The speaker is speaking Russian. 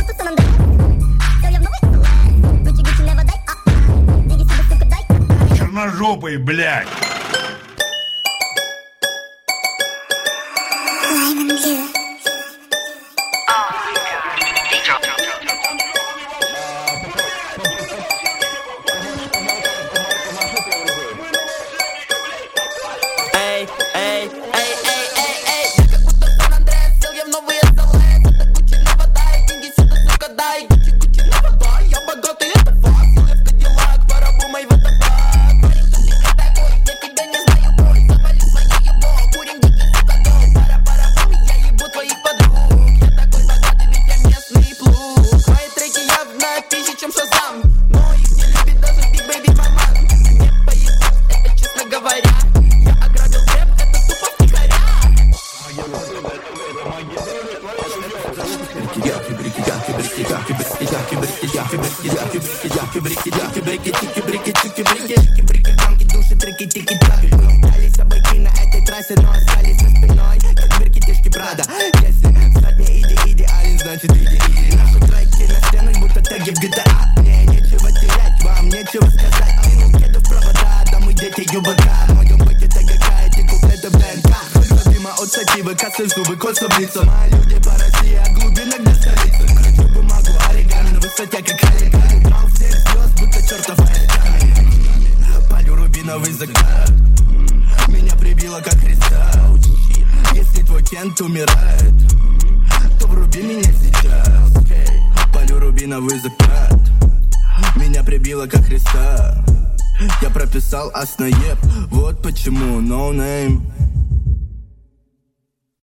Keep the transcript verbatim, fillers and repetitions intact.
Черножопый, блядь. Зубы, кольца в лицо. Мои люди по России, а глубинок до столицы. Кручу бумагу, оригами на высоте, как оригами. Брал всех звезд, будто чертов оригами. Палю рубиновый закат. Меня прибило, как Христа. Если твой кент умирает, то вруби меня сейчас. Палю рубиновый закат. Меня прибило, как Христа. Я прописал основ, вот почему no name.